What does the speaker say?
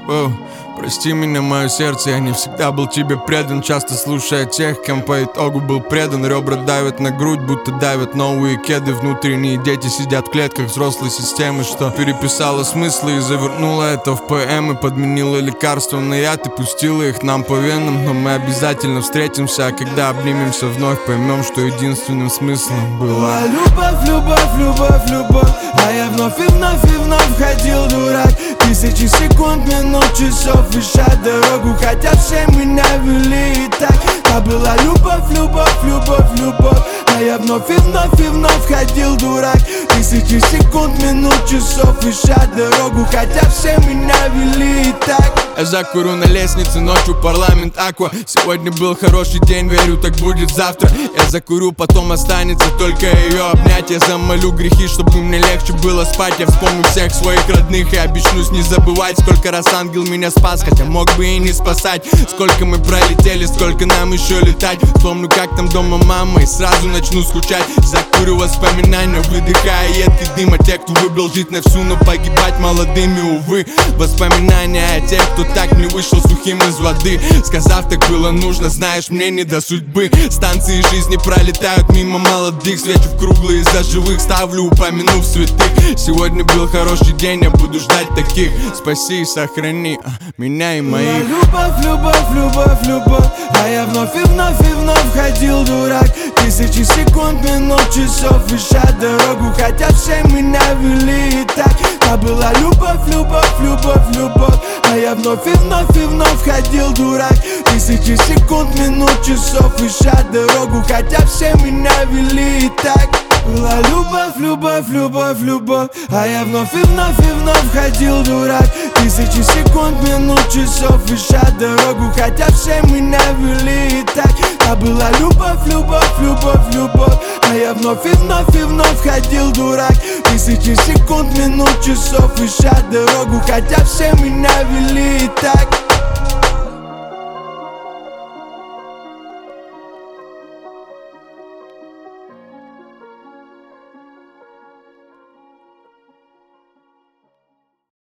Прости меня, мое сердце, я не всегда был тебе предан. Часто слушая тех, кем по итогу был предан. Ребра давят на грудь, будто давят новые кеды. Внутренние дети сидят в клетках взрослой системы, что переписала смыслы и завернула это в поэмы. Подменила лекарства на яд и пустила их нам по венам. Но мы обязательно встретимся, а когда обнимемся вновь, поймем, что единственным смыслом была любовь, любовь, любовь, любовь. А я вновь и вновь и вновь ходил дурак. Тысячи секунд, минут, часов, ища дорогу, хотя все меня вели и так. А была любовь, любовь, любовь, любовь. А я вновь и вновь и вновь ходил дурак. Тысячи секунд, минут, часов, ища дорогу, хотя все меня вели и так. Я закурю на лестнице ночью, парламент Аква. Сегодня был хороший день, верю, так будет завтра. Я закурю, потом останется только ее обнять. Я замолю грехи, чтобы мне легче было спать. Я вспомню всех своих родных и обещаюсь не забывать, сколько раз ангел меня спас, хотя мог бы и не спасать. Сколько мы пролетели, сколько нам еще летать. Вспомню, как там дома мама, и сразу начну скучать. Закурю воспоминания, выдыхая едкий дым. А те, кто выбрал жить на всю, но погибать молодыми, увы. Воспоминания о тех, кто так не вышел сухим из воды, сказав, так было нужно, знаешь, мне не до судьбы. Станции жизни пролетают мимо молодых, свечу в круглые за живых, ставлю, упомянув святых. Сегодня был хороший день, я буду ждать таких. Спаси и сохрани меня и моих. Любовь, любовь, любовь, любовь. А я вновь и вновь и вновь ходил дурак. Тысячи секунд, минут, часов, ища дорогу, хотя все меня вели и так. А была любовь, любовь, любовь, любовь. А я вновь и вновь ходил дурак. Тысячи секунд, минут, часов, ища дорогу, хотя все меня вели и так. Была любовь, любовь, любовь, любовь. А я вновь и вновь ходил дурак. Тысячи секунд, минут, часов, ища дорогу, хотя все меня вели и так. А была любовь, любовь, любовь, любовь. А я вновь и вновь ходил дурак. Тысячи секунд, минут, часов, ища дорогу, хотя все меня вели и так.